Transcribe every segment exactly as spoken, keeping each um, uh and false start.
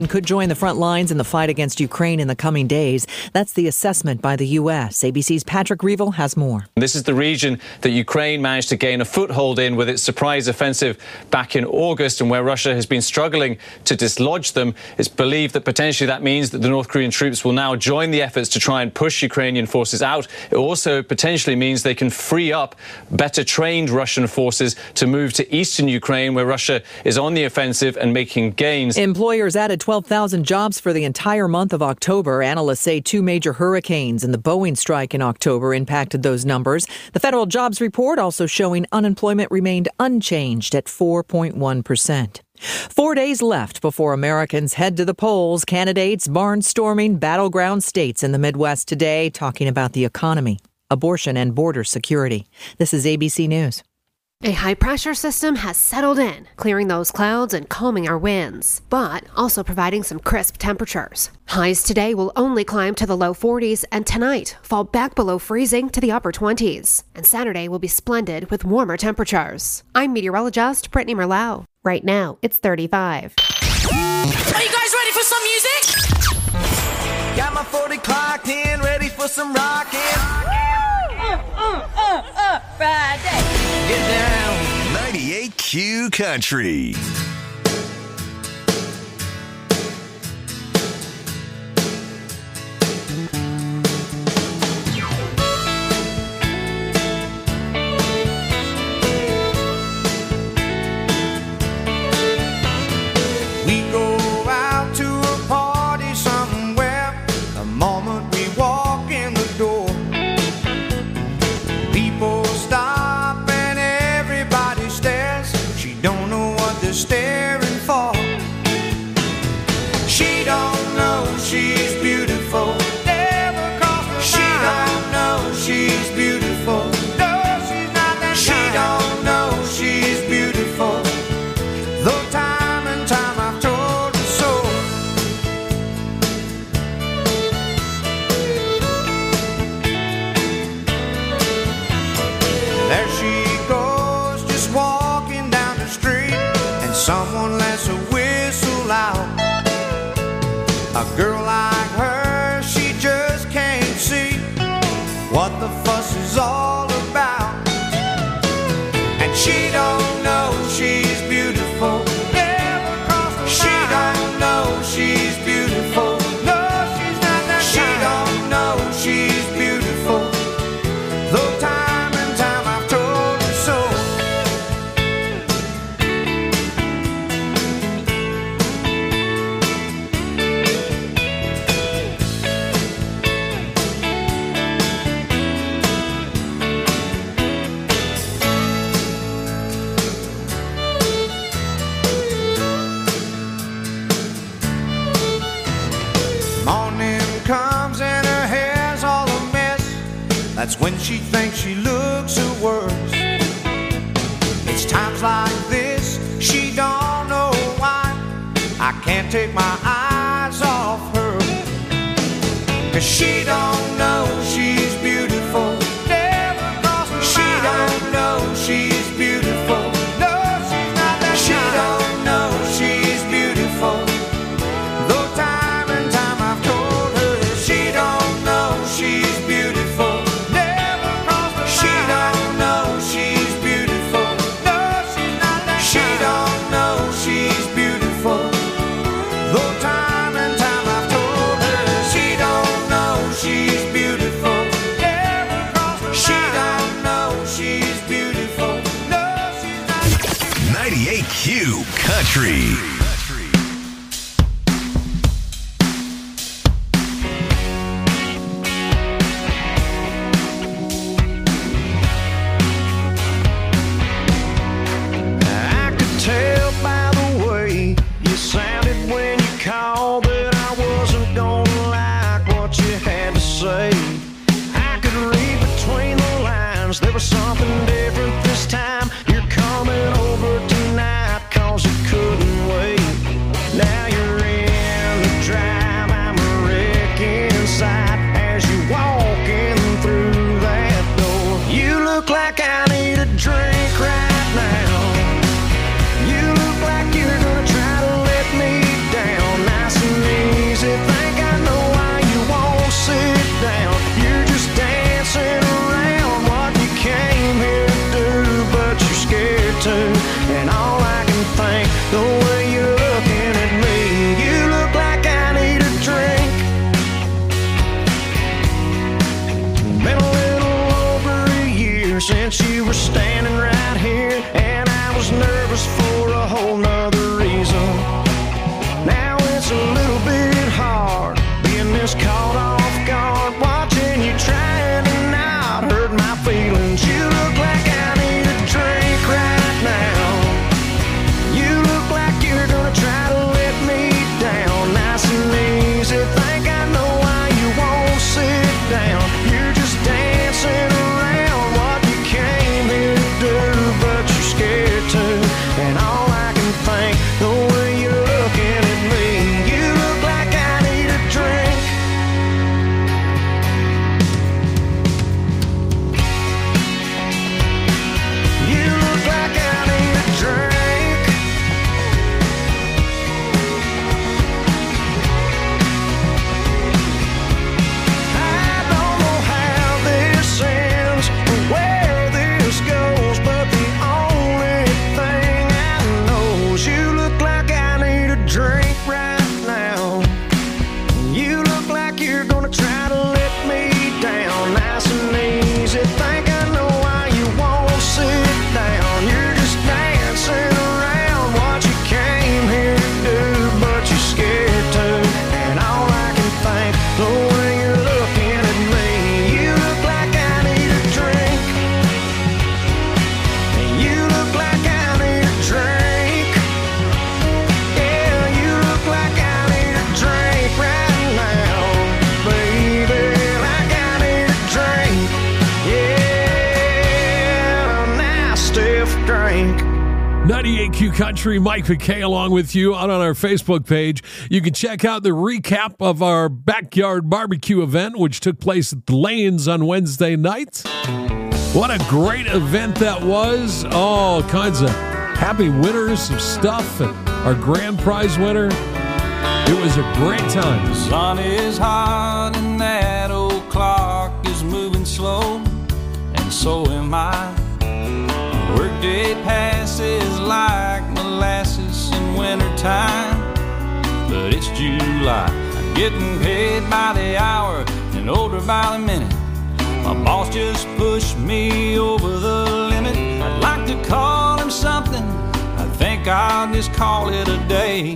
could join the front lines in the fight against Ukraine in the coming days. That's the assessment by the U S. A B C's Patrick Reevell has more. This is the region that Ukraine managed to gain a foothold in with its surprise offensive back in August, and where Russia has been struggling to dislodge them. It's believed that potentially that means that the North Korean troops will now join the efforts to try and push Ukrainian forces out. It also potentially means they can free up better trained Russian forces to move to eastern Ukraine, where Russia is on the offensive and making gains. Employers added twelve thousand jobs for the entire month of October. Analysts say two major hurricanes and the Boeing strike in October impacted those numbers. The federal jobs report also showing unemployment remained unchanged at four point one percent. Four days left before Americans head to the polls. Candidates barnstorming battleground states in the Midwest today, talking about the economy, abortion, and border security. This is A B C News. A high-pressure system has settled in, clearing those clouds and calming our winds, but also providing some crisp temperatures. Highs today will only climb to the low forties, and tonight fall back below freezing to the upper twenties. And Saturday will be splendid with warmer temperatures. I'm meteorologist Brittany Merlau. Right now, it's thirty-five. Are you guys ready for some music? Got my forty clocked in, ready for some rockin'. Uh, uh, uh, uh, Friday. Get down. ninety-eight Q Country. We go out to a party somewhere. The moment we walk in the door, people stop and everybody stares. She don't know what they're staring for. She don't know she's beautiful. Never crossed her mind. She don't know she's beautiful. No, she's not that She kind. Don't know she's beautiful. Though time and time I've told her so. There she goes, just walking down the street, and someone lets a whistle out. A girl like her, she just can't see what the fuss is all about. And she don't know she's beautiful. Never crossed her mind. She don't know she's beautiful. No, she's not that She kind. Don't know she's beautiful. Though time and time I've told her so. Morning comes and her hair's all a mess. That's when she thinks she looks her worst. It's times like this she don't know why I can't take my eyes off her. 'Cause she don't know she's beautiful. Never crossed her mind. She don't know she's beautiful. No, she's not that She kind. Don't know she's beautiful. Though time and time I've told her that she don't know she's beautiful. Never crossed her She mind. Don't know she's beautiful. No, she's not that She kind. Don't know she's beautiful. Though time and time I've told her that she don't know she's beautiful. Never crossed her She mind. Don't know she's beautiful. No, she's not. ninety-eight Q Country. I could tell by the way you sounded when you called that I wasn't gonna like what you had to say. I could read between the lines, there was something different this time. You're coming over tonight 'cause you couldn't wait. Now you're in the drive, I'm a wreck inside as you walking through that door. You look like I need a drink right now. You look like you're gonna try to let me down. I since you were standing right here, and I was nervous for a whole nother reason. Now it's a little bit hard being this caught off guard, watching you trying to not hurt my feelings. You look like I need a drink right now. You look like you're gonna try to let me down, nice and easy. Think I know why you won't sit down. You're just dancing around what you came here to do, but you're scared to. And all I can think, the way you're looking at me, you look like I need a drink. You look like I need a drink. I don't know how this ends or where this goes, but the only thing I know is you look like I need a drink right now. You look like you're gonna try to let me down, nice and easy. Think I know why you won't sit down. You're just dancing around what you came here to do, but you're scared to. And all I can think, the way you're looking at me, you look like I need a drink. And you look like I need a drink. Yeah, you look like I need a drink right now, baby. Like I need a drink. Yeah, a nice stiff drink. ninety-eight Q Country, Mike McKay along with you out on our Facebook page. You can check out the recap of our backyard barbecue event, which took place at the Lanes on Wednesday night. What a great event that was. All kinds of happy winners of stuff, and our grand prize winner. It was a great time. The sun is hot and that old clock is moving slow, and so am I. Workday passes like molasses in wintertime, but it's July. I'm getting paid by the hour and older by the minute. My boss just pushed me over the limit. I'd like to call him something, I think I'll just call it a day.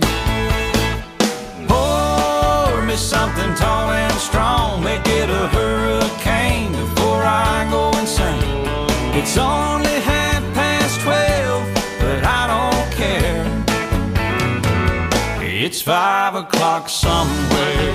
Pour me something tall and strong, make it a hurricane before I go insane. It's only half past twelve, but I don't care. It's five o'clock somewhere.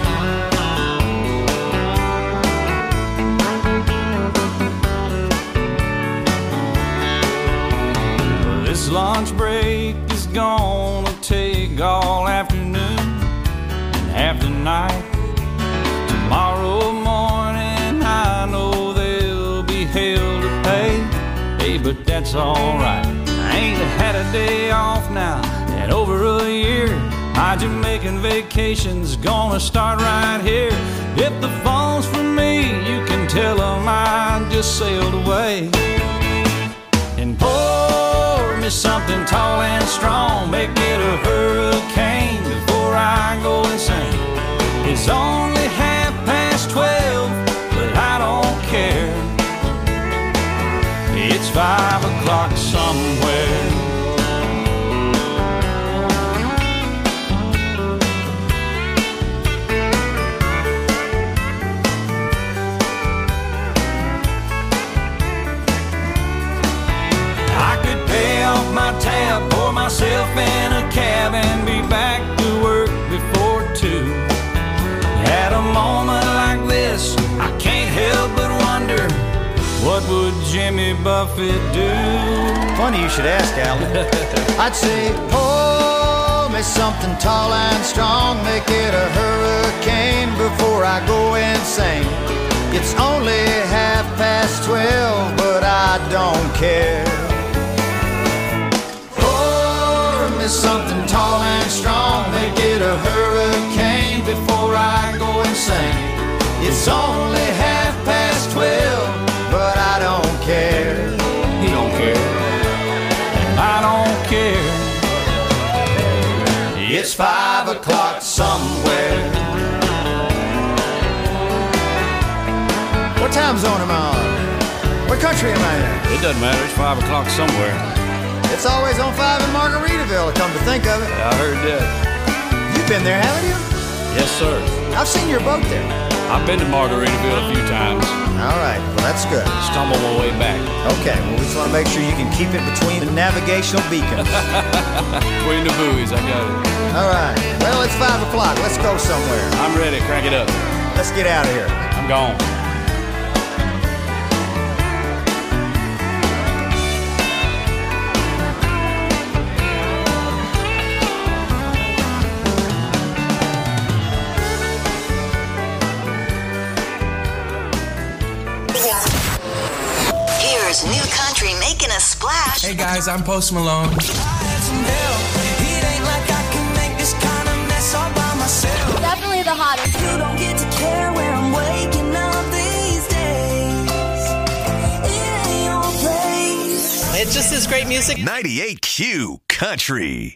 This lunch break is gonna take all afternoon and half the night. Tomorrow morning I know there'll be hell to pay. Hey, but that's alright. I ain't had a day off now in over a year. My Jamaican vacation's gonna start right here. If the phone's for me, you can tell them I just sailed away. And pour me something tall and strong, make it a hurricane before I go insane. It's only half past twelve, but I don't care. It's five o'clock somewhere. I could pay off my tab, pour myself in a cab, and be back to work before two. At a moment like this, I can't help but wonder, what would Jimmy Buffett do? Funny you should ask, Alan. I'd say, pour me something tall and strong, make it a hurricane before I go insane. It's only half past twelve, but I don't care. Pour me something tall and strong, make it a hurricane before I go insane. It's only half past twelve, but I don't care. He don't care, and I don't care. It's five o'clock somewhere. What time zone am I on? What country country am I in? It doesn't matter. It's five o'clock somewhere. It's always on five in Margaritaville, come to think of it. Yeah, I heard that. You've been there, haven't you? Yes, sir. I've seen your boat there. I've been to Margaritaville a few times. All right, well, that's good. Just on my way back. Okay, well, we just want to make sure you can keep it between the navigational beacons. Between the buoys, I got it. All right, well, it's five o'clock. Let's go somewhere. I'm ready. Crank it up. Let's get out of here. I'm gone. Here's New Country making a splash. Hey guys, I'm Post Malone. I had some help. It ain't like I can make this kind of mess all by myself. Definitely the hottest. You don't get to care where I'm waking up these days. It ain't your place. It just is great music. ninety-eight Q Country.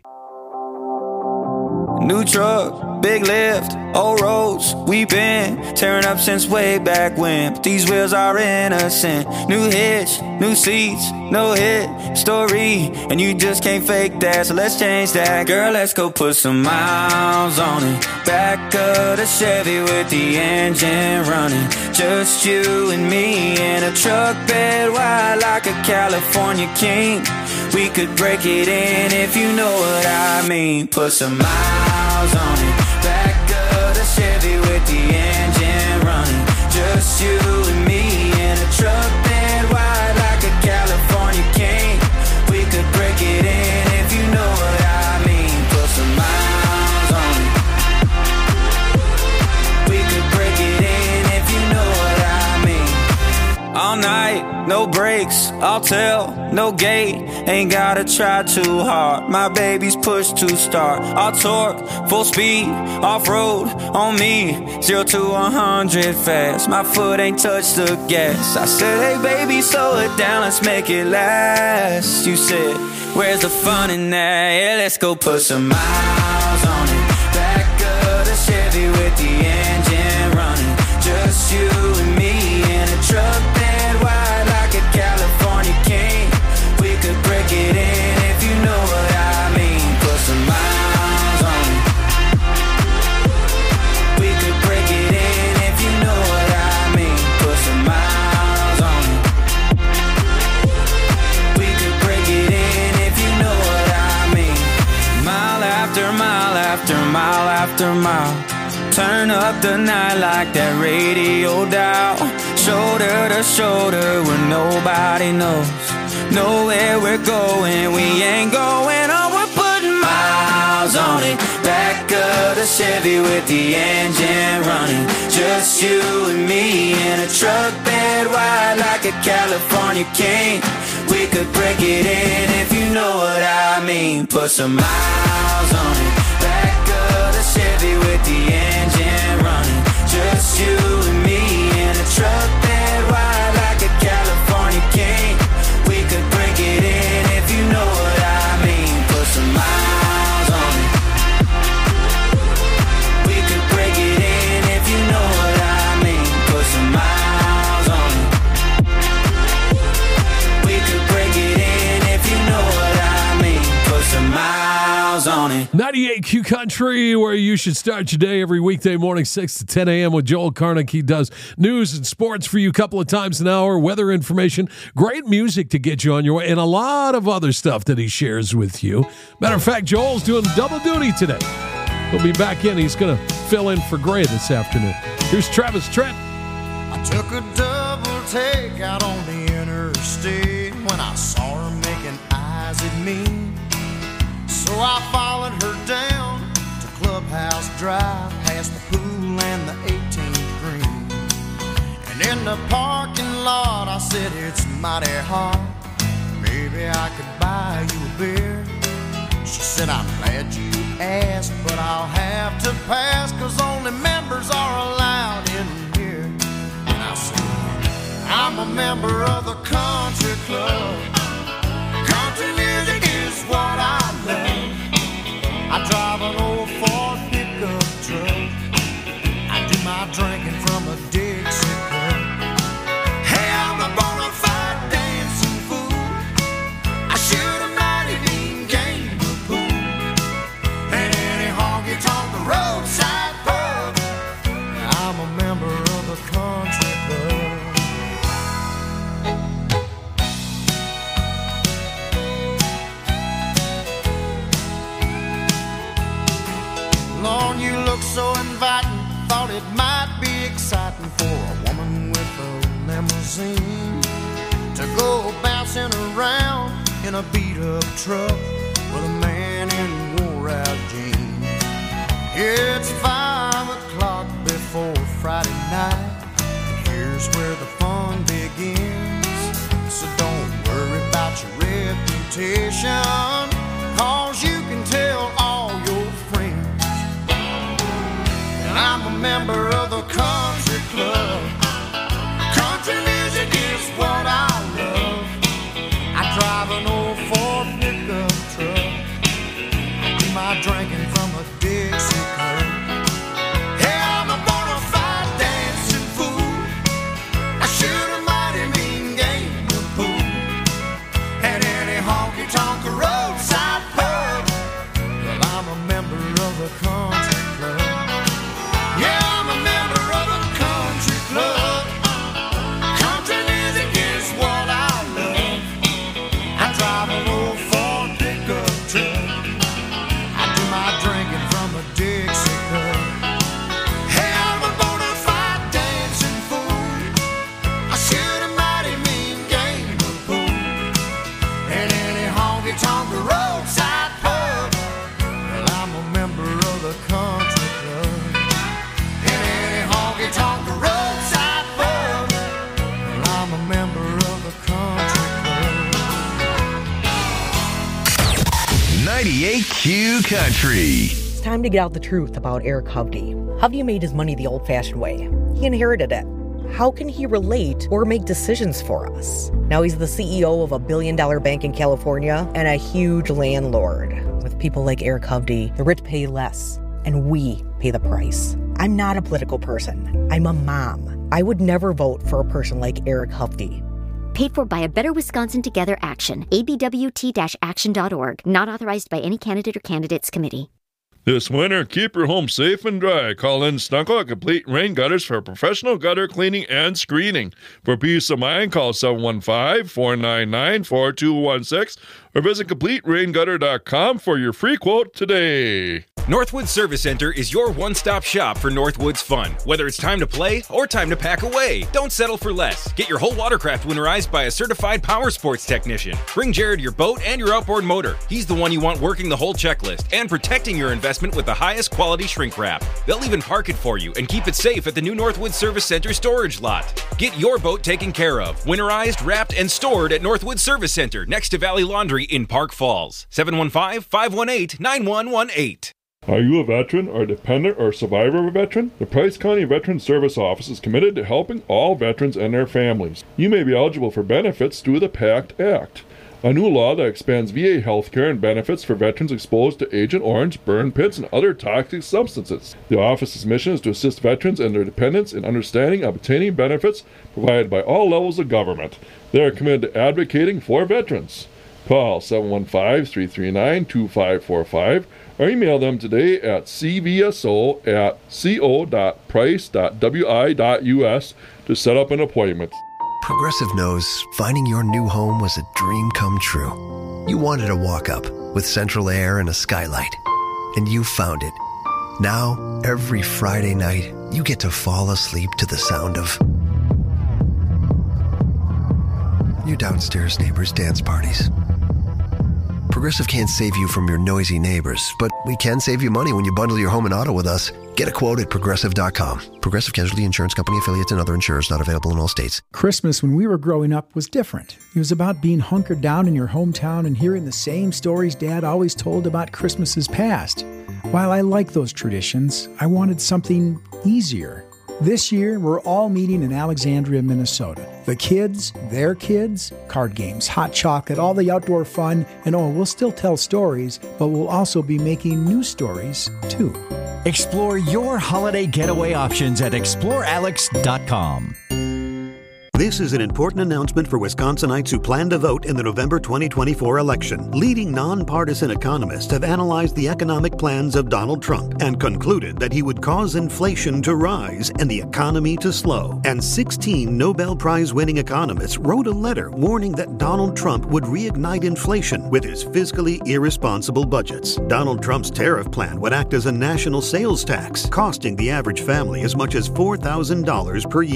New truck, big lift, old roads, we been tearing up since way back when. But these wheels are innocent. New hitch, new seats, no hit story, and you just can't fake that, so let's change that. Girl, let's go put some miles on it. Back of the Chevy with the engine running. Just you and me in a truck bed wide like a California king. We could break it in if you know what I mean. Put some miles on it. Back of the Chevy with the engine running. Just you and me in a truck bed wide like a California king. We could break it in if you know what I mean. Put some miles on it. We could break it in if you know what I mean. All night, no brakes, I'll tell, no gate. Ain't gotta try too hard. My baby's push to start. I'll torque, full speed, off-road on me. Zero to one hundred fast. My foot ain't touched the gas. I said, hey baby, slow it down, let's make it last. You said, where's the fun in that? Yeah, let's go put some miles on it. Back of the Chevy with the engine running. Just you and me in a truck bed wide like a California king. We could break it in if you know what I mean. Put some miles on it. We could break it in if you know what I mean. Put some miles on it. We could break it in if you know what I mean. Mile after mile after mile after mile. Turn up the night like that radio dial. Shoulder to shoulder where nobody knows. Know where we're going, we ain't going on. We're putting miles on it. Back of the Chevy with the engine running. Just you and me in a truck bed wide like a California king. We could break it in if you know what I mean. Put some miles on it. Back of the Chevy with the engine running. Just you and me in a truck bed wide like a California king. We could break it in if you know what I mean. Put some miles on it. We could break it in if you know what I mean. Put some miles on it. We could break it in if you know what I mean. Put some miles on it. ninety-eight Q Country, where you should start your day every weekday morning, six to ten a.m. with Joel Karnick. He does news and sports for you a couple of times an hour, weather information, great music to get you on your way, and a lot of other stuff that he shares with you. Matter of fact, Joel's doing double duty today. He'll be back in. He's going to fill in for Gray this afternoon. Here's Travis Trent. I took a double take out on the interstate when I saw her making eyes at me. So I followed her down to Clubhouse Drive, past the pool and the eighteenth green. And in the parking lot I said, it's mighty hot, maybe I could buy you a beer. She said, I'm glad you asked, but I'll have to pass, 'cause only members are allowed in here. And I said, I'm a member of the country club. Country music is what I love. I drive an old Ford pickup truck. I do my drinking from a Dixie cup. Hey, I'm a bona fide go bouncing around in a beat-up truck with a man in wore-out jeans. It's five o'clock before Friday night, and here's where the fun begins. So don't worry about your reputation, 'cause you can tell all your friends. And I'm a member of the country club. Country music is what I love. I drive an old Ford pickup truck. I do my drinking from a Dixie cup. Hey, I'm a bona fide dancing fool. I shoot a mighty mean game of pool at any honky-tonk roadside pub. Well, I'm a member of the country club. Yeah, I'm a member of the country club. Country music is what I love. I drive an old Ford pickup truck. I do my drinking from a Dixie cup. Hey, I'm a bona fide dancing fool. I shoot a mighty mean game of pool at any honky-tonk roadside pub. Well, I'm a member of the country club. At any honky-tonk roadside pub. Well, I'm a member of the country club. ninety-eight Q Country. It's time to get out the truth about Eric Hovde. Hovde made his money the old-fashioned way. He inherited it. How can he relate or make decisions for us? Now he's the C E O of a billion-dollar bank in California and a huge landlord. With people like Eric Hovde, the rich pay less, and we pay the price. I'm not a political person. I'm a mom. I would never vote for a person like Eric Hovde. Paid for by a Better Wisconsin Together Action. A B W T action dot org. Not authorized by any candidate or candidates committee. This winter, keep your home safe and dry. Call in Stunkel at Complete Rain Gutters for professional gutter cleaning and screening. For peace of mind, call seven one five, four nine nine, four two one six or visit complete rain gutter dot com for your free quote today. Northwoods Service Center is your one-stop shop for Northwoods fun. Whether it's time to play or time to pack away, don't settle for less. Get your whole watercraft winterized by a certified power sports technician. Bring Jared your boat and your outboard motor. He's the one you want working the whole checklist and protecting your investment with the highest quality shrink wrap. They'll even park it for you and keep it safe at the new Northwoods Service Center storage lot. Get your boat taken care of, winterized, wrapped, and stored at Northwoods Service Center next to Valley Laundry in Park Falls. seven one five, five one eight, nine one one eight. Are you a veteran or a dependent or survivor of a veteran? The Price County Veteran Service Office is committed to helping all veterans and their families. You may be eligible for benefits through the PACT Act, a new law that expands V A health care and benefits for veterans exposed to Agent Orange, burn pits, and other toxic substances. The office's mission is to assist veterans and their dependents in understanding and obtaining benefits provided by all levels of government. They are committed to advocating for veterans. Call seven one five, three three nine, two five four five or email them today at c v s o at co dot price dot w i dot u s to set up an appointment. Progressive knows finding your new home was a dream come true. You wanted a walk-up with central air and a skylight, and you found it. Now, every Friday night, you get to fall asleep to the sound of your downstairs neighbors' dance parties. Progressive can't save you from your noisy neighbors, but we can save you money when you bundle your home and auto with us. Get a quote at progressive dot com. Progressive Casualty Insurance Company affiliates and other insurers not available in all states. Christmas when we were growing up was different. It was about being hunkered down in your hometown and hearing the same stories Dad always told about Christmases past. While I like those traditions, I wanted something easier. This year, we're all meeting in Alexandria, Minnesota. The kids, their kids, card games, hot chocolate, all the outdoor fun, and oh, we'll still tell stories, but we'll also be making new stories, too. Explore your holiday getaway options at explore alex dot com. This is an important announcement for Wisconsinites who plan to vote in the November twenty twenty-four election. Leading nonpartisan economists have analyzed the economic plans of Donald Trump and concluded that he would cause inflation to rise and the economy to slow. And sixteen Nobel Prize-winning economists wrote a letter warning that Donald Trump would reignite inflation with his fiscally irresponsible budgets. Donald Trump's tariff plan would act as a national sales tax, costing the average family as much as four thousand dollars per year.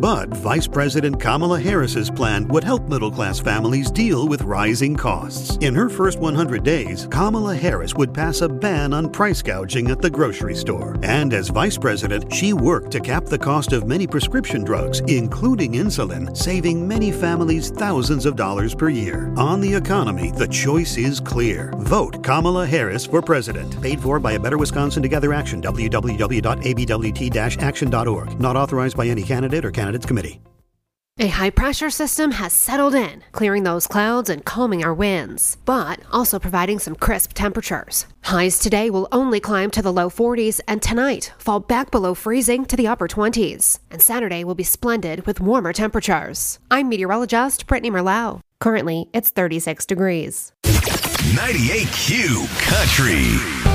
But Vice President Kamala Harris's plan would help middle-class families deal with rising costs. In her first one hundred days, Kamala Harris would pass a ban on price gouging at the grocery store. And as vice president, she worked to cap the cost of many prescription drugs, including insulin, saving many families thousands of dollars per year. On the economy, the choice is clear. Vote Kamala Harris for president. Paid for by a Better Wisconsin Together Action, w w w dot a b w t dash action dot org. Not authorized by any candidate or candidates committee. A high-pressure system has settled in, clearing those clouds and calming our winds, but also providing some crisp temperatures. Highs today will only climb to the low forties, and tonight fall back below freezing to the upper twenties. And Saturday will be splendid with warmer temperatures. I'm meteorologist Brittany Merlau. Currently, it's thirty-six degrees. ninety-eight Q Country.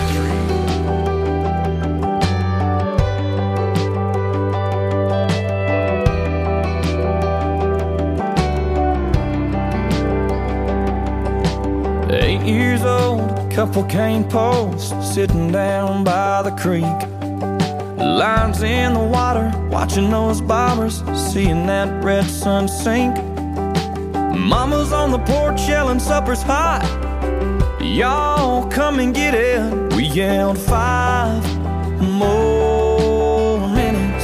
Eight years old, couple cane posts sitting down by the creek. Lines in the water, watching those bobbers, seeing that red sun sink. Mama's on the porch yelling supper's hot. Y'all come and get it. We yelled five more minutes.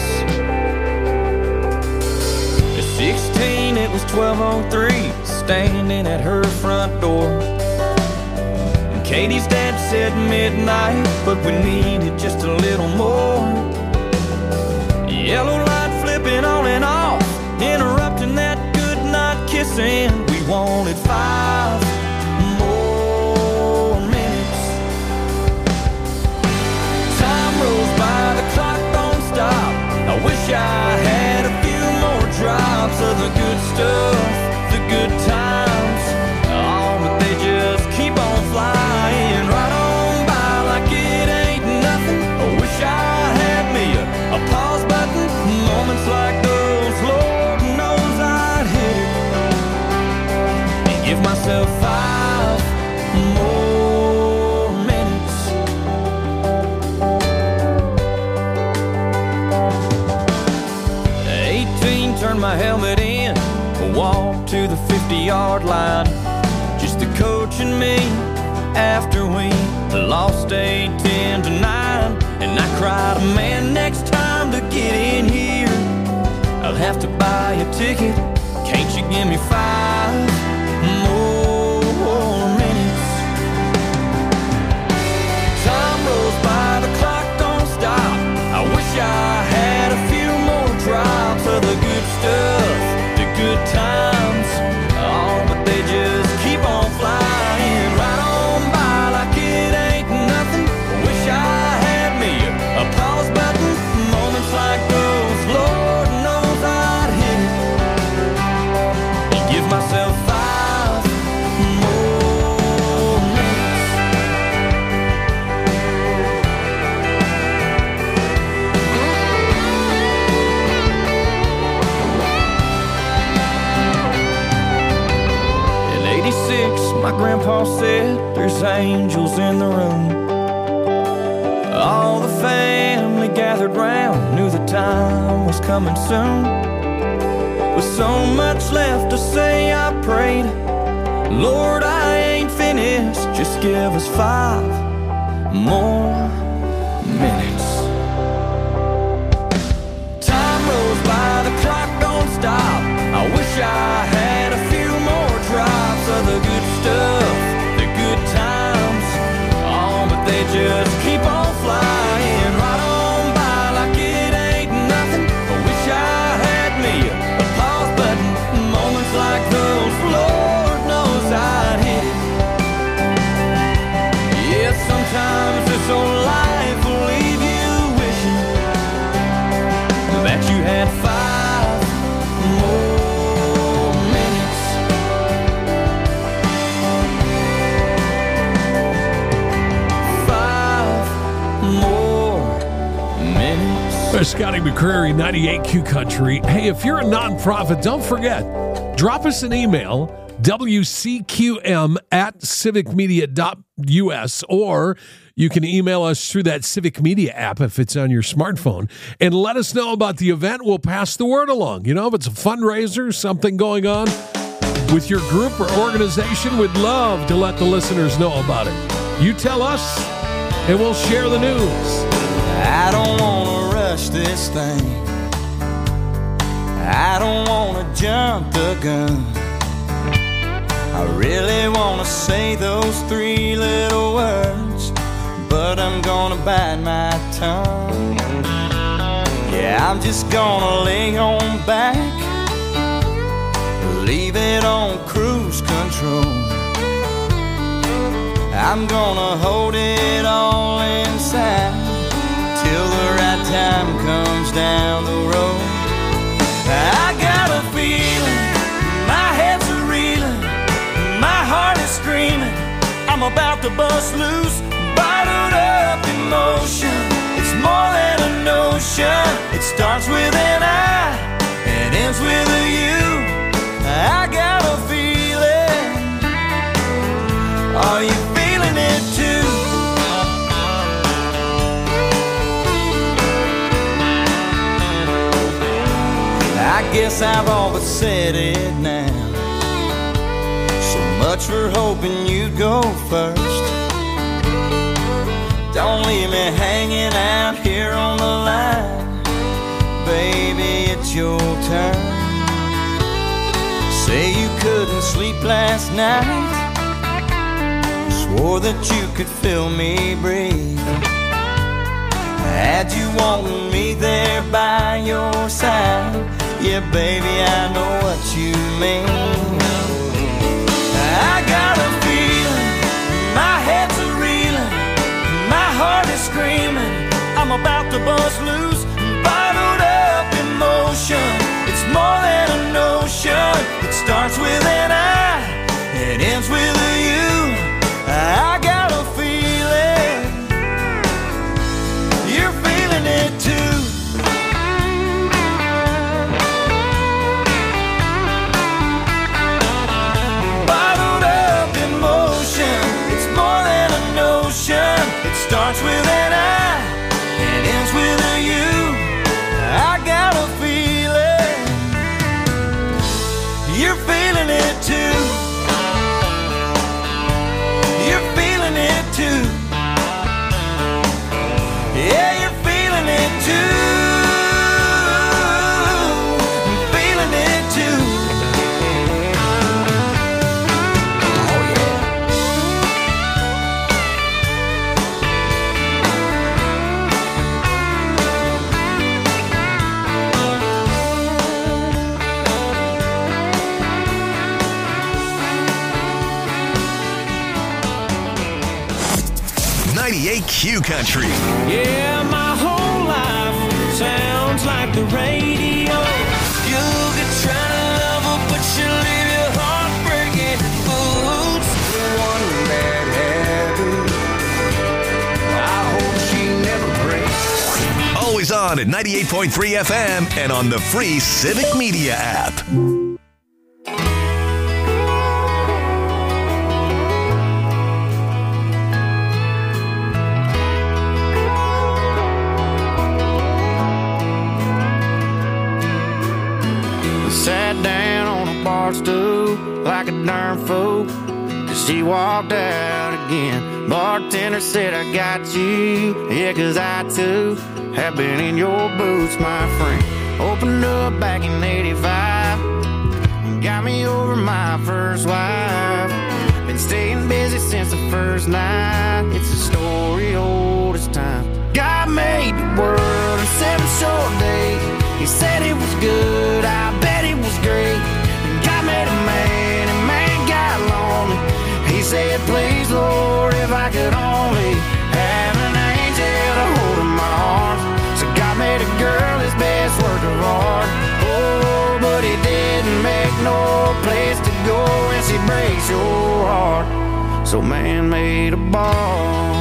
At sixteen, it was twelve oh three, standing at her front door. Katie's dad said midnight, but we needed just a little more. Yellow light flipping on and off, interrupting that good night kissing. We wanted five more minutes. Time rolls by, the clock don't stop. I wish I had a few more drops of the good stuff, the good times. Oh, but they just keep on flying right on by like it ain't nothing. I wish I had me a, a pause button. Moments like those, Lord knows I'd hit it and give myself five more minutes. eighteen, turned my helmet in, walked to the fifty-yard line. Just the coach and me after we lost eight ten to nine. And I cried, man, next time to get in here I'll have to buy a ticket. Can't you give me five more minutes? Time rolls by, the clock don't stop. I wish I had a few more drops of the good stuff, the good times. Oh, but they just keep on flying right on by like it ain't nothing. Wish I had me a, a pause button. Moments like those, Lord knows I'd hit it and give myself five more minutes. In eighty-six, my grandpa said there's angels in the room. All the family gathered round, knew the time was coming soon. With so much left to say, I prayed, Lord, I ain't finished, just give us five more minutes. Time rolls by, the clock don't stop. I wish I had a few more drops of the good stuff, the good times. Oh, but they just keep on flying right on by like it ain't nothing. I wish I had me a pause button. Moments like those, Lord knows I'd hit it. Yeah, sometimes this old life will leave you wishing that you had five more minutes. Five more minutes. There's Scotty McCreery, ninety-eight Q Country. Hey, if you're a nonprofit, don't forget, drop us an email, W C Q M at civic media dot U S, or you can email us through that Civic Media app if it's on your smartphone, and let us know about the event. We'll pass the word along. You know, if it's a fundraiser, something going on with your group or organization, we'd love to let the listeners know about it. You tell us, and we'll share the news. I don't want to rush this thing. I don't want to jump the gun. I really want to say those three little words, but I'm gonna bite my tongue. Yeah, I'm just gonna lay on back, leave it on cruise control. I'm gonna hold it all inside till the right time comes down the road. I got a feeling, my head's a reeling, my heart is screaming, I'm about to bust loose, bottled up emotion. It's more than a notion. It starts with an I and ends with a you. I got a feeling. Are you feeling it too? I guess I've all but said it now. So much for hoping you'd go first. Don't leave me hanging out here on the line. Baby, it's your turn. Say you couldn't sleep last night, swore that you could feel me breathe. Had you wanting me there by your side, yeah, baby, I know what you mean. I got a feeling, my head's a reeling, my heart is screaming, I'm about to bust loose, bottled up emotion. It's more than a notion. It starts with an I, it ends with a you. I got a feeling, you're feeling it too. It starts with an I, it ends with a you. I got a feeling, you're feeling it too. You're feeling it too. Yeah, you're feeling it too. I'm feeling it too. ninety-eight Q Country. Yeah, my whole life sounds like the radio. You could try to love her, but she'll leave your heart breaking. Oops, one bad habit, I hope she never breaks. Always on at ninety-eight point three F M and on the free Civic Media app. Sat down on a bar stool like a darn fool, 'cause she walked out again. Bartender said, I got you, yeah, 'cause I too have been in your boots, my friend. Opened up back in eighty-five, got me over my first wife. Been staying busy since the first night, it's a story old as time. God made the world in seven short days. He said it was good, I bet it was great. And God made a man, and man got lonely. He said, please, Lord, if I could only have an angel to hold in my arms. So God made a girl his best work of art. Oh, but he didn't make no place to go when she breaks your heart. So man made a ball.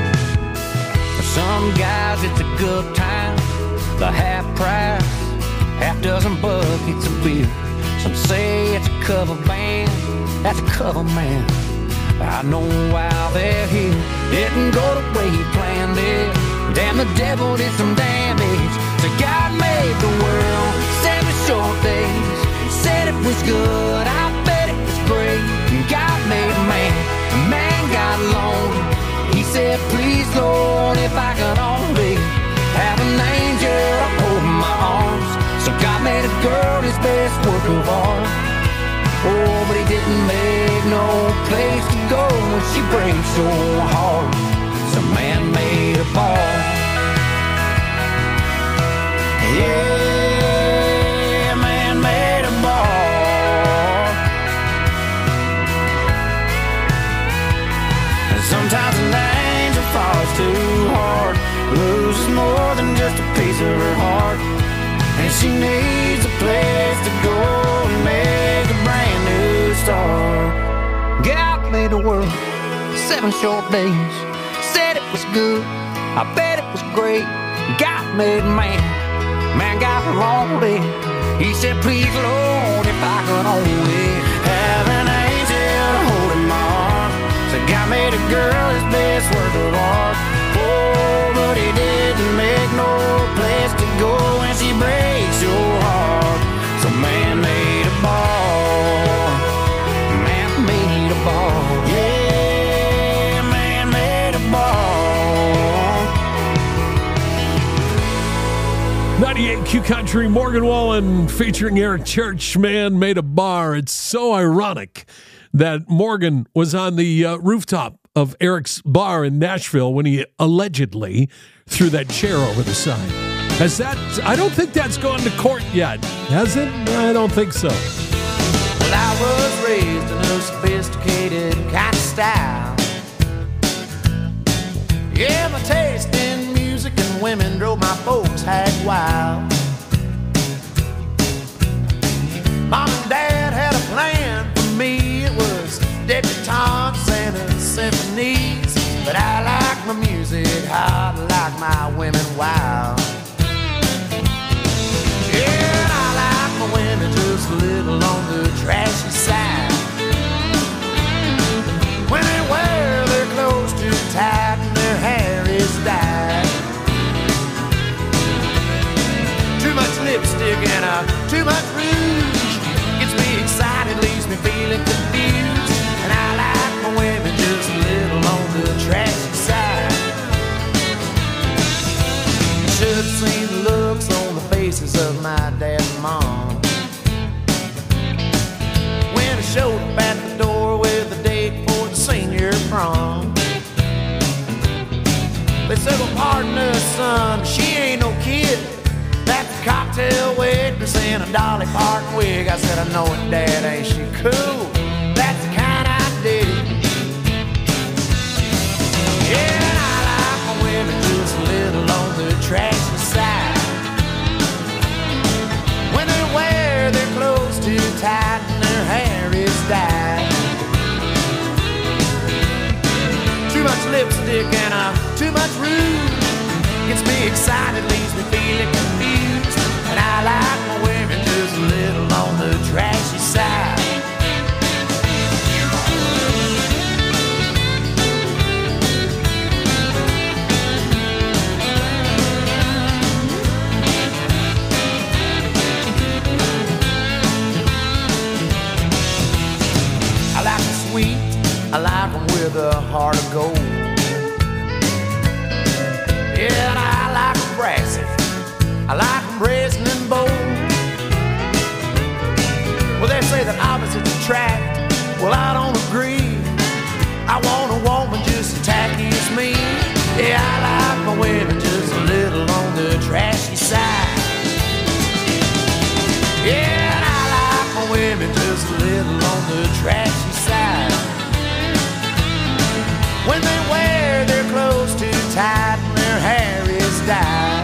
Some guys it's a good time, the half price. half dozen buckets of beer. Some say it's a cover band, that's a cover man. I know why they're here. Didn't go the way he planned it. Damn, the devil did some damage. So God made the world, seven short days. Said it was good, I bet it was great. God made man, man got lonely. He said, please Lord, if I could only have an angel to hold my arms. So God made a girl his best work of art. Oh, but he didn't make no place to go when she breaks so hard. So man made a bar. Yeah, man made a bar. And sometimes an angel falls too hard, loses more than just a piece of her heart. And she needs a place to go and make a brand new start. God made the world, seven short days. Said it was good, I bet it was great. God made man, man got lonely. He said, please Lord, if I could only have an angel to hold in my arms. So God made a girl his best work of art. Oh, but he didn't make no place to go when she breaks your heart. So man made a bar. Man made a bar. Yeah, man made a bar. ninety-eight Q Country, Morgan Wallen featuring Eric Church, Man Made a Bar. It's so ironic that Morgan was on the uh, rooftop of Eric's bar in Nashville when he allegedly threw that chair over the side. Has that, I don't think that's gone to court yet, has it? I don't think so. Well, I was raised in a sophisticated kind of style. Yeah, my taste in music and women drove my folks hag wild. Mom and Dad had a plan for me. It was debutantes and symphonies. But I like my music hot, like my women wild. Yeah, and I like my women just a little on the trashy side. When they wear their clothes too tight and their hair is dyed. Too much lipstick and uh, too much rouge gets me excited, leaves me feeling confused. And I like my women just a little on the trashy side. Should have seen the looks on the faces of my dad and mom when I showed up at the door with a date for the senior prom. They said, well, pardon us, son, she ain't no kid. That's a cocktail waitress in a Dolly Parton wig. I said, I know it, Dad, ain't she cool? That's the kind I dig. Yeah, and I like my women just a little on the trashy side. When they wear their clothes too tight and their hair is dyed. Too much lipstick and uh, too much rouge gets me excited, leaves me feeling confused. And I like my women just a little on the trashy side. I like them sweet, I like them with a heart of gold. Yeah, and I like them brassy, I like them brazen and bold. Well, they say that opposites attract, well, I don't agree. I want a woman just as tacky as me. Yeah, I like my women just a little on the trashy side. Yeah, and I like my women just a little on the trashy side. When they wear their clothes too tight and their hair is dyed.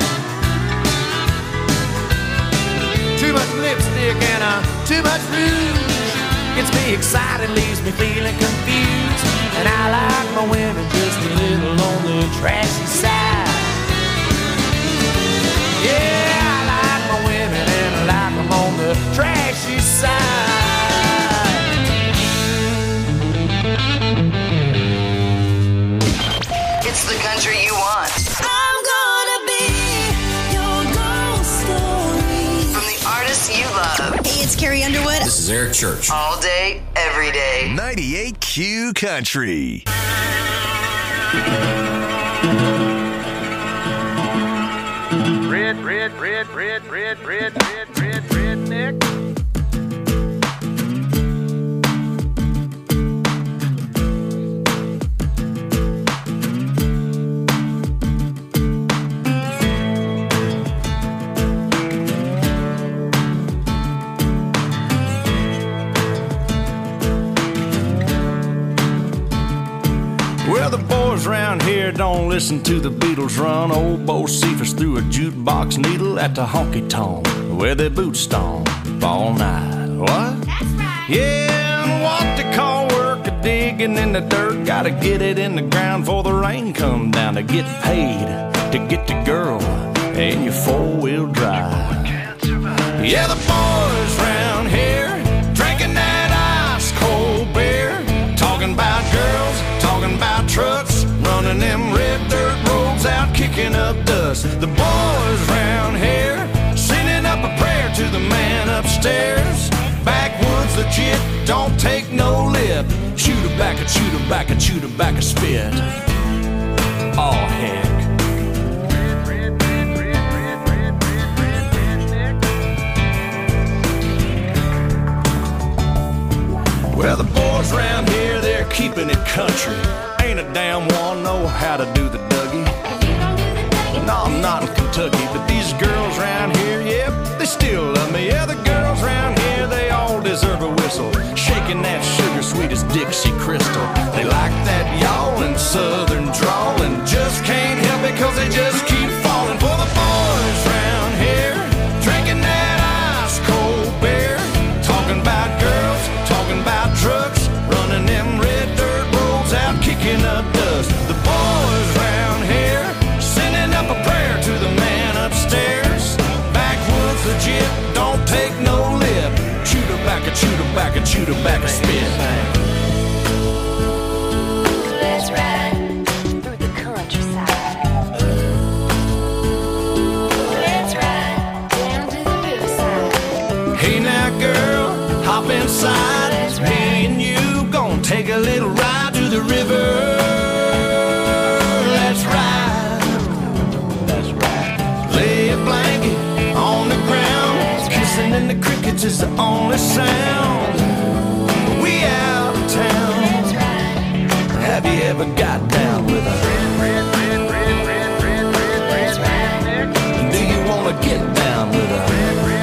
Too much lipstick and uh, too much rouge gets me excited, leaves me feeling confused. And I like my women just a little on the trashy side. Yeah, I like my women and I It's the country you want. I'm gonna be your ghost story. From the artists you love. Hey, it's Carrie Underwood. This is Eric Church. All day, every day. ninety-eight Q Country. Red, red, red, red, red, red, red, red, redneck. Well, the boys round here don't listen to the Beatles run. Old Bo Cephas threw a jukebox needle at the honky-tonk where they boot stomp all night. What? That's right. Yeah, and what they call work a digging in the dirt. Gotta get it in the ground before the rain come down to get paid to get the girl in your four-wheel drive. Yeah, the boys round here drinking that ice-cold beer, talking about girls, talking about trucks, running them red dirt roads out, kicking up dust. The boys round here sending up a prayer to the man upstairs. Backwoods legit, don't take no lip. Shoot her back and shoot her back and shoot her back a spit. Oh heck. Well, the boys round here, they're keeping it country. Ain't a damn one know how to do the Dougie. No, I'm not in Kentucky, but these girls round here, yep, they still love me. Yeah, the girls round here, they all deserve a whistle. Shaking that sugar sweet as Dixie Crystal. They like that yawling southern drawl and just can't help it cause they just keep falling for the boys round here. Drinking that ice cold beer, talking about girls, talking about trucks, running them red dirt roads out, kicking up dust. The boys round here sending up a prayer to the man upstairs. Backwoods legit, don't take no lip. Shoot her back and shoot her back and shoot her back a spit. Let's ride through the countryside. Let's ride down to the riverside. Hey now girl, hop inside. Me and you gon' take a little ride to the river. Let's ride. That's right. Lay a blanket on the ground. Kissing in the crickets is the only sound. We out of town. Have you ever got down with a do you wanna get down with a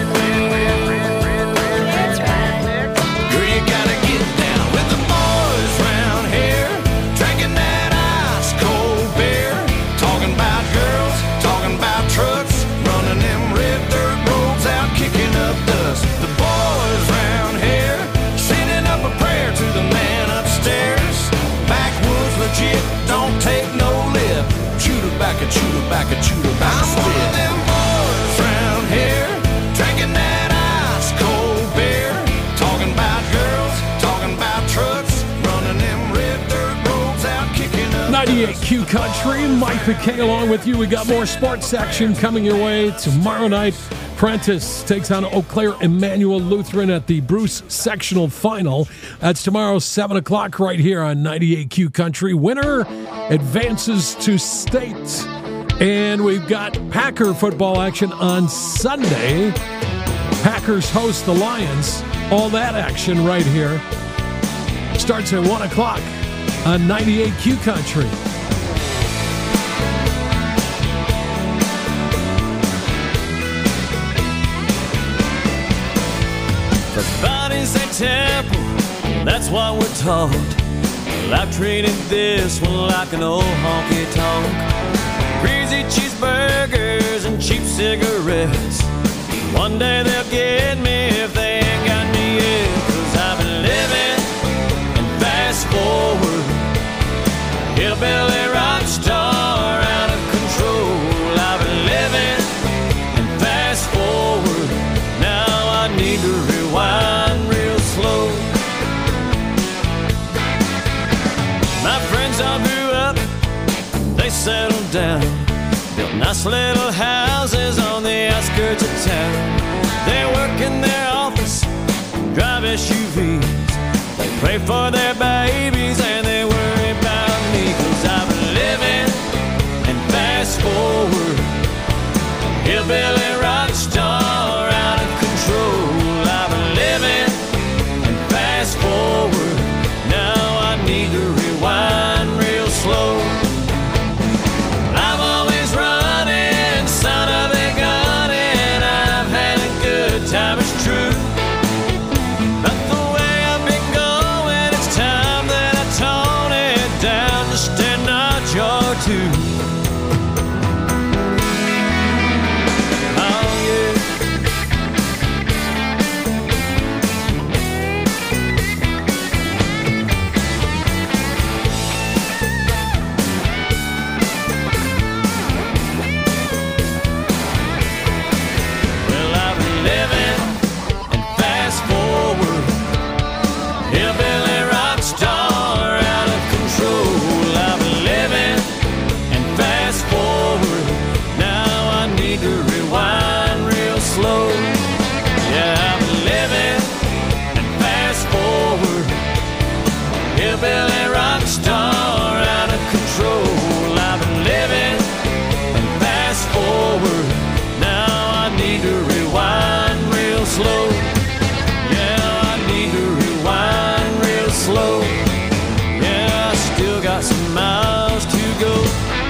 girl, you gotta get down with the boys round here, drinking that ice cold beer, talking about girls, talking about trucks, running them red dirt roads out, kicking up dust. The boys round here sending up a prayer to the man upstairs. Backwoods legit, don't take no lip. Shoot her back and shoot her back and shoot her back. I'm one of them boys round here, drinking that ice cold beer, talking about girls, talking about trucks, running them red dirt roads out, kicking up. ninety-eight Q Country, Mike McKay along with you. We got more sports section coming your way tomorrow night. Prentice takes on Eau Claire Emmanuel Lutheran at the Bruce Sectional Final. That's tomorrow, seven o'clock, right here on ninety-eight Q Country. Winner advances to state. And we've got Packer football action on Sunday. Packers host the Lions. All that action right here starts at one o'clock on ninety-eight Q Country. The body's a temple, that's what we're taught. Well, I've treated this one like an old honky-tonk. Greasy cheeseburgers and cheap cigarettes. One day they'll get me if they ain't got me yet. Cause I've been living and fast forward. Hillbilly rock star out of control. I've been living and fast forward. Now I need to rewind real slow. My friends all grew up, they settled down, built nice little houses on the outskirts of town. They work in their office, drive S U Vs. They pray for their babies and they worry about me. Cause I've been living and fast forward, hillbilly rock star out of control. I've been living and fast forward, now I need to rewind real slow. I'm always running, son of a gun, and I've had a good time, it's true. But the way I've been going, it's time that I tone it down just a notch or two. Hillbilly rock star out of control. I've been living and fast forward, now I need to rewind real slow. Yeah, I need to rewind real slow. Yeah, I still got some miles to go.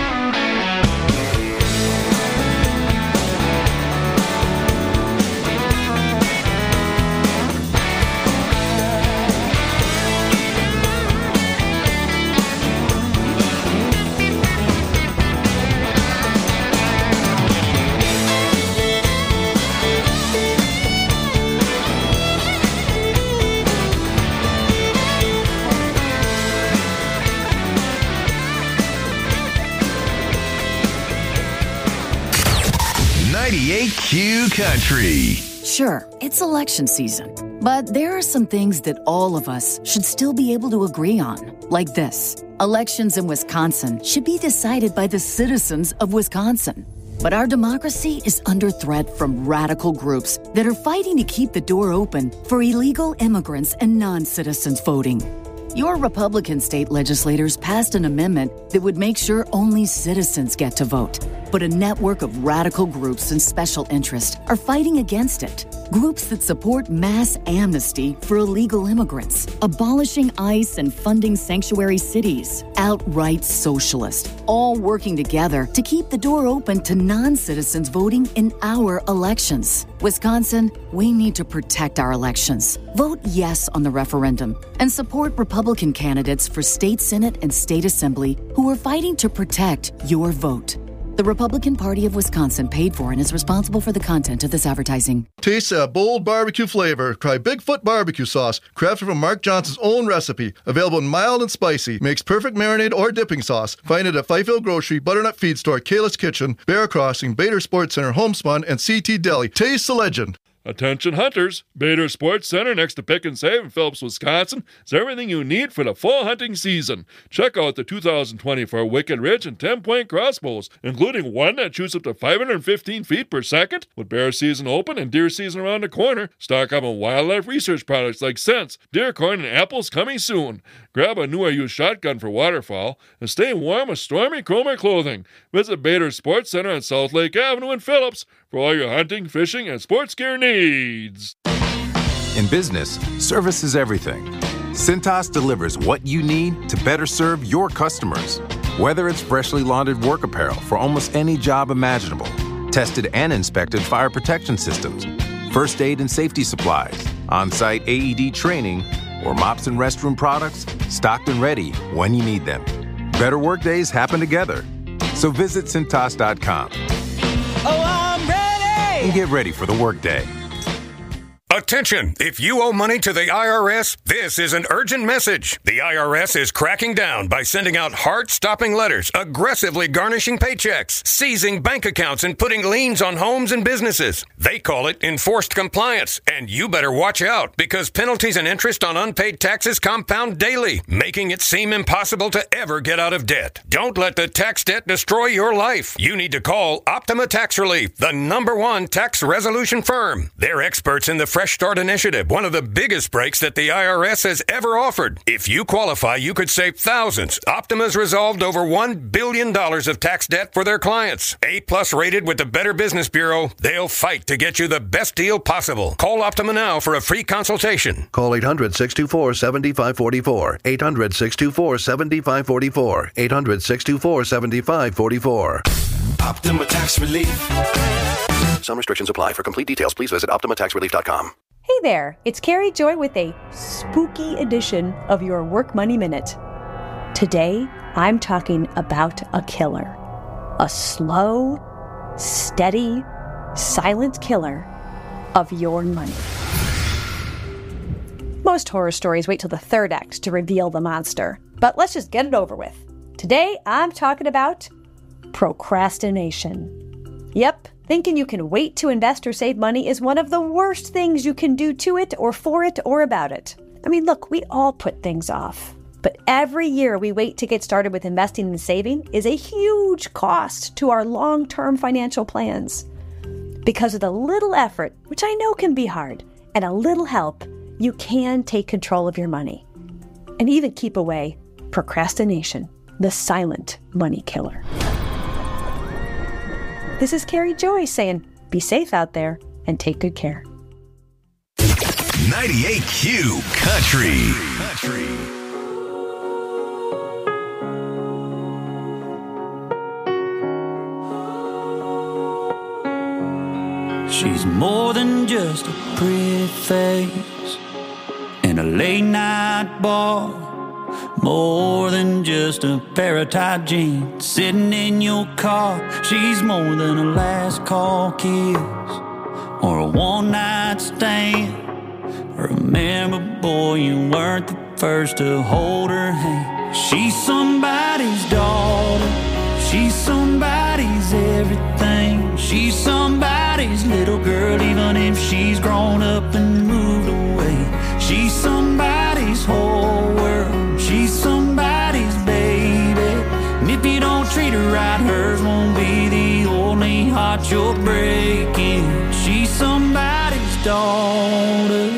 ninety-eight Q Country. Sure, it's election season, but there are some things that all of us should still be able to agree on, like this. Elections in Wisconsin should be decided by the citizens of Wisconsin. But our democracy is under threat from radical groups that are fighting to keep the door open for illegal immigrants and non-citizens voting. Your Republican state legislators passed an amendment that would make sure only citizens get to vote. But a network of radical groups and special interests are fighting against it. Groups that support mass amnesty for illegal immigrants, abolishing ICE and funding sanctuary cities, outright socialist, all working together to keep the door open to non-citizens voting in our elections. Wisconsin, we need to protect our elections. Vote yes on the referendum and support Republican candidates for state Senate and state assembly who are fighting to protect your vote. The Republican Party of Wisconsin paid for and is responsible for the content of this advertising. Taste that bold barbecue flavor. Try Bigfoot barbecue sauce, crafted from Mark Johnson's own recipe. Available in mild and spicy. Makes perfect marinade or dipping sauce. Find it at Fifeville Grocery, Butternut Feed Store, Kayla's Kitchen, Bear Crossing, Bader Sports Center, Homespun, and C T Deli. Taste the legend. Attention hunters, Bader Sports Center next to Pick and Save in Phillips, Wisconsin is everything you need for the fall hunting season. Check out the two thousand twenty-four Wicked Ridge and ten-point crossbows, including one that shoots up to five hundred fifteen feet per second. With bear season open and deer season around the corner, stock up on wildlife research products like scents, deer corn, and apples coming soon. Grab a new or used shotgun for waterfowl and stay warm with Stormy Cromer clothing. Visit Bader Sports Center on South Lake Avenue in Phillips for all your hunting, fishing, and sports gear needs. In business, service is everything. Cintas delivers what you need to better serve your customers. Whether it's freshly laundered work apparel for almost any job imaginable, tested and inspected fire protection systems, first aid and safety supplies, on-site A E D training, or mops and restroom products, stocked and ready when you need them. Better work days happen together. So visit Cintas dot com. Oh, I'm ready! And get ready for the workday. Attention! If you owe money to the I R S, this is an urgent message. The I R S is cracking down by sending out heart-stopping letters, aggressively garnishing paychecks, seizing bank accounts, and putting liens on homes and businesses. They call it enforced compliance, and you better watch out because penalties and interest on unpaid taxes compound daily, making it seem impossible to ever get out of debt. Don't let the tax debt destroy your life. You need to call Optima Tax Relief, the number one tax resolution firm. They're experts in the Fresh Start Initiative, one of the biggest breaks that the I R S has ever offered. If you qualify, you could save thousands. Optima's resolved over one billion dollars of tax debt for their clients. A-plus rated with the Better Business Bureau, they'll fight to get you the best deal possible. Call Optima now for a free consultation. Call eight hundred, six two four, seven five four four. eight hundred, six two four, seven five four four. eight hundred, six two four, seven five four four. Optima Tax Relief. Some restrictions apply. For complete details, please visit optima tax relief dot com. Hey there, it's Carrie Joy with a spooky edition of your Work Money Minute. Today, I'm talking about a killer. A slow, steady, silent killer of your money. Most horror stories wait till the third act to reveal the monster, but let's just get it over with. Today, I'm talking about procrastination. Yep, thinking you can wait to invest or save money is one of the worst things you can do to it or for it or about it. I mean, look, we all put things off. But every year we wait to get started with investing and saving is a huge cost to our long-term financial plans. Because of the little effort, which I know can be hard, and a little help, you can take control of your money. And even keep away procrastination, the silent money killer. This is Carrie Joy saying, be safe out there and take good care. ninety-eight Q Country. Country. She's more than just a pretty face in a late night bar. More than just a pair of tight jeans sitting in your car. She's more than a last call kiss or a one night stand. Remember, boy, you weren't the first to hold her hand. She's somebody's daughter. She's somebody's everything. She's somebody's little girl, even if she's grown up and moved away. She's somebody's whole world. She's somebody's baby. And if you don't treat her right, hers won't be the only heart you're breaking. She's somebody's daughter.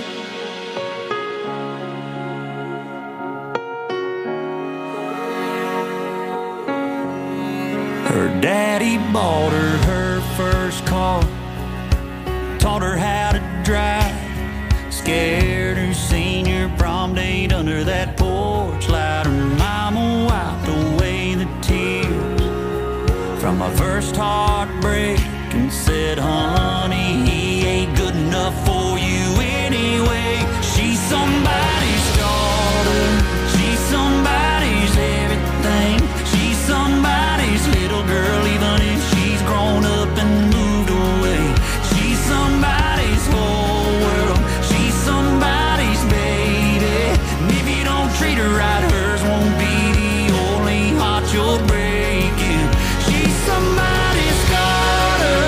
Her daddy bought her her first car, taught her how to drive, scared her senior prom date under that porch light. Her mama wiped away the tears from my first heartbreak and said, honey, he ain't good enough for you anyway. She's somebody's daughter. She's somebody's everything. She's somebody's little girl, even if she's grown up and moved away. She's somebody's whole world. She's somebody's baby. And if you don't treat her right, hers won't be the only heart you're breaking. She's somebody's daughter.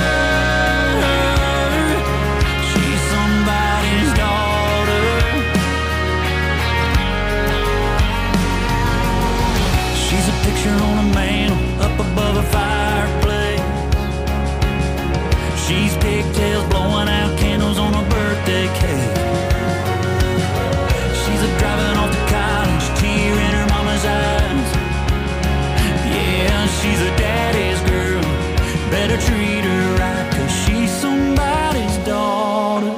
She's somebody's daughter. She's a picture on a mantle up above a fireplace. She's pigtails blowing out candles on a birthday cake. She's a driving off to college, tear in her mama's eyes. Yeah, she's a daddy's girl. Better treat her right, 'cause she's somebody's daughter.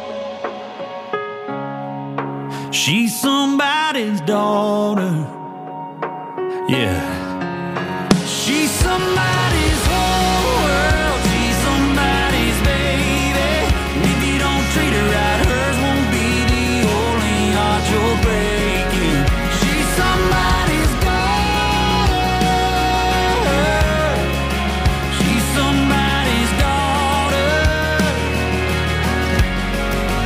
She's somebody's daughter. Yeah. She's somebody's whole world. She's somebody's baby. And if you don't treat her right, hers won't be the only heart you're breaking. She's somebody's daughter. She's somebody's daughter.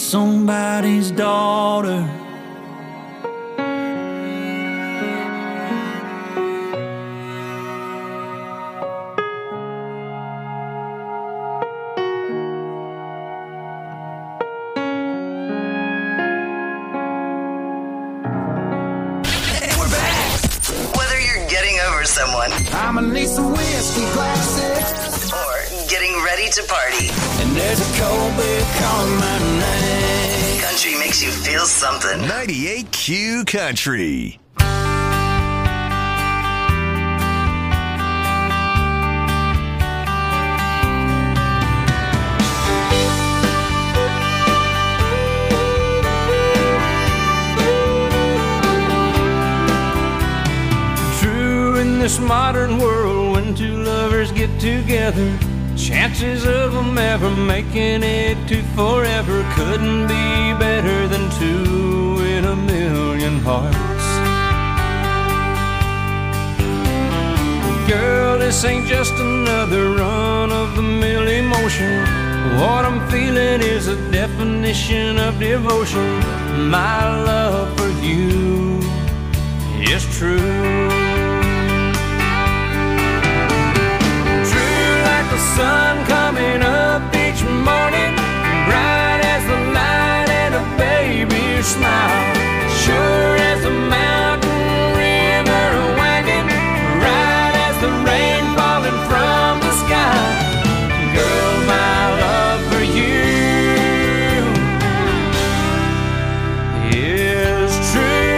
somebody's daughter. Whether you're getting over someone, I'ma need some whiskey glasses, or getting ready to party, And there's a cold beer calling my name. country makes you feel something. ninety-eight Q Country. True, in this modern world, when two lovers get together, chances of them ever making it to forever couldn't be better than two in a million hearts. Girl, this ain't just another run-of-the-mill emotion. What I'm feeling is a definition of devotion. My love for you is true. The sun coming up each morning, bright as the light and a baby's smile, sure as the mountain river wagging, right as the rain falling from the sky. Girl, my love for you is true.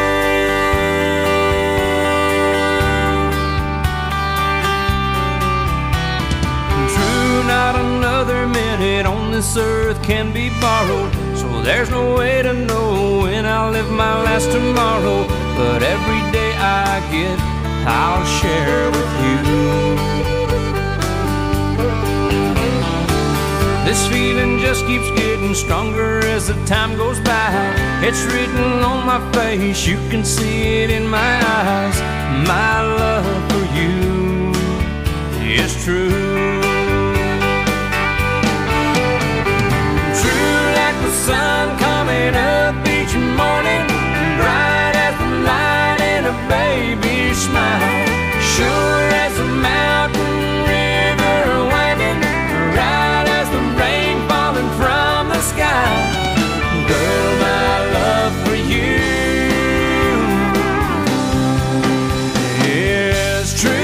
Not another minute on this earth can be borrowed, so there's no way to know when I'll live my last tomorrow. But every day I get, I'll share with you. This feeling just keeps getting stronger as the time goes by. It's written on my face, you can see it in my eyes. My love for you is true. The sun coming up each morning, bright as the light and a baby's smile, sure as the mountain river winding, right as the rain falling from the sky. Girl, my love for you is true.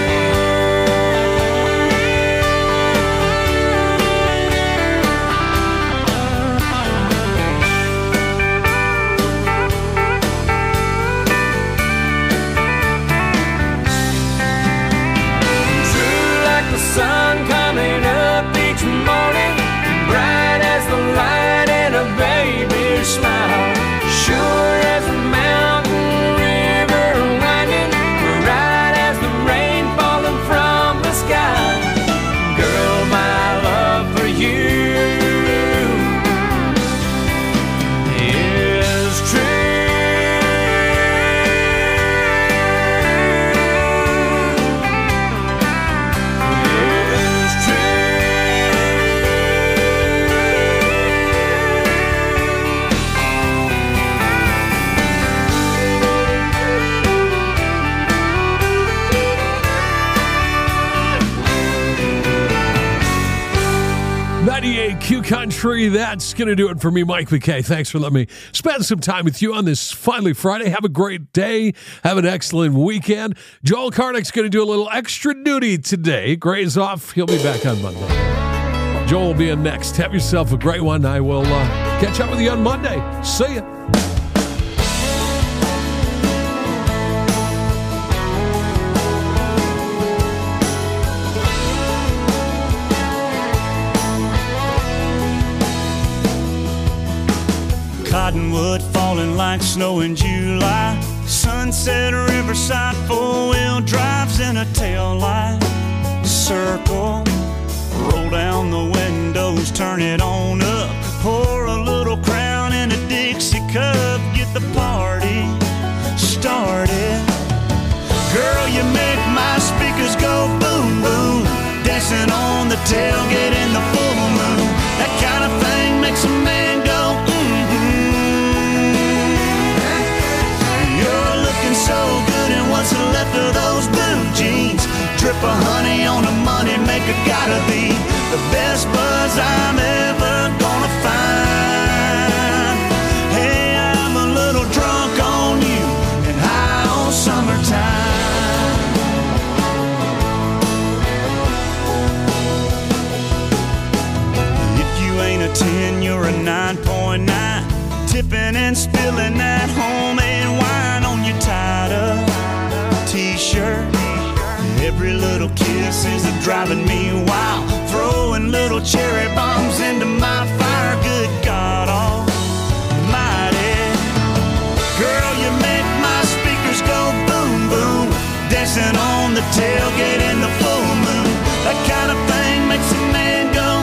Sun coming up each morning, bright as the light and a baby's smile, sure as the mountain river winding, right as the rain falling from the sky. Girl, my love for you is true. ninety-eight Q Country, that's going to do it for me, Mike McKay. Thanks for letting me spend some time with you on this finally Friday. Have a great day. Have an excellent weekend. Joel Karnick's going to do a little extra duty today. Gray's off. He'll be back on Monday. Joel will be in next. Have yourself a great one. I will uh, catch up with you on Monday. See ya. Cottonwood falling like snow in July. Sunset Riverside, four-wheel drives in a tail light. Circle, roll down the windows, turn it on up. Pour a little Crown in a Dixie cup, get the party started. Girl, you make my speakers go boom, boom. Dancing on the tailgate in the full moon. That kind of thing makes a man go mm. left of those blue jeans. Drip of honey on the money maker, gotta be the best buzz I'm ever gonna find. Hey, I'm a little drunk on you and high on summertime. If you ain't a ten, you're a nine point nine. Tipping and spilling that homemade wine on your tied-up t-shirt. Every little kiss is a driving me wild. Throwing little cherry bombs into my fire. Good God almighty. Girl, you make my speakers go boom, boom. Dancing on the tailgate in the full moon. That kind of thing makes a man go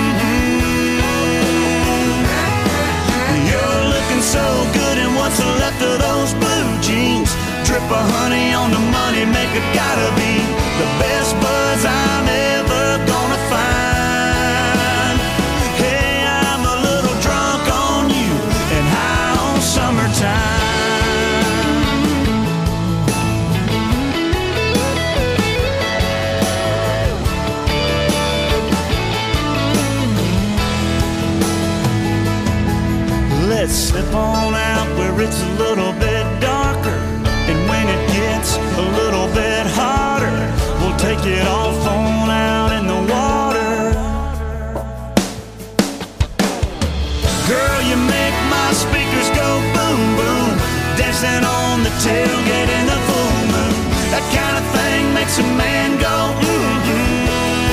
mm-hmm. You're looking so good in what's left of those blue jeans. Drip of honey on the money maker, gotta be the best buzz I'm ever gonna find. Hey, I'm a little drunk on you and high on summertime. Let's slip on out where it's a little bit darker. And when it gets a little bit hotter, we'll take it off on out in the water. Girl, you make my speakers go boom, boom. Dancing on the tailgate in the full moon. That kind of thing makes a man go mm-hmm.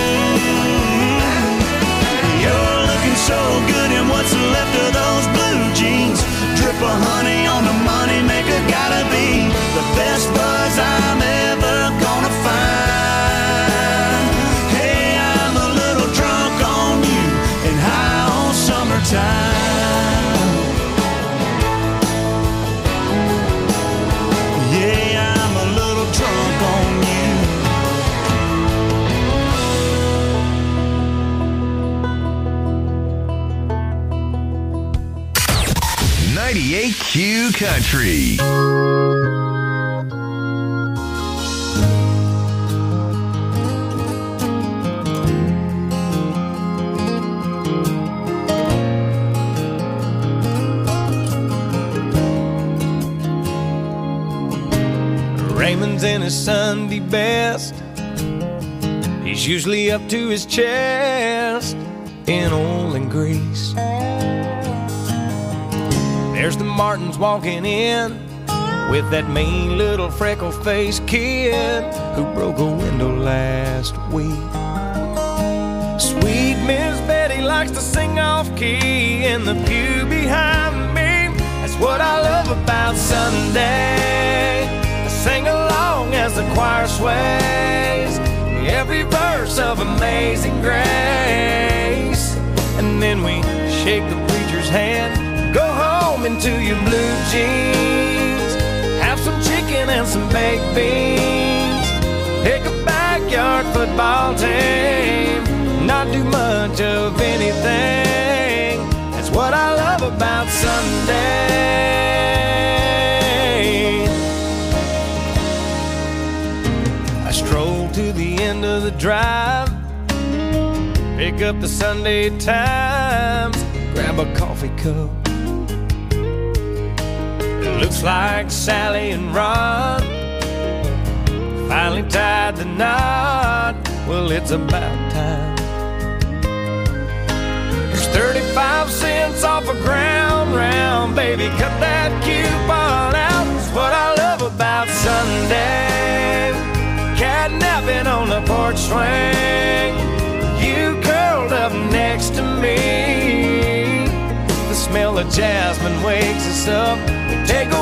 You're looking so good in what's left of those blue jeans. Drip of honey on the money maker, gotta be the best buzz I'm ever gonna find. Hey, I'm a little drunk on you and high on summertime. Yeah, I'm a little drunk on you. ninety-eight Q Country. Raymond's in his Sunday best. He's usually up to his chest in oil and grease. There's the Martins walking in with that mean little freckle-faced kid who broke a window last week. Sweet Miss Betty likes to sing off-key in the pew behind me. That's what I love about Sunday. I sing along as the choir sways every verse of Amazing Grace. And then we shake the preacher's hand, go home into your blue jeans, have some chicken and some baked beans, pick a backyard football team, not do much of anything. That's what I love about Sunday. I stroll to the end of the drive, pick up the Sunday Times, grab a coffee cup. Looks like Sally and Ron finally tied the knot. Well, it's about time. There's thirty-five cents off a ground round. Baby, cut that coupon out. That's what I love about Sunday. Catnapping on the porch swing, you curled up next to me. The smell of jasmine wakes us up. We take a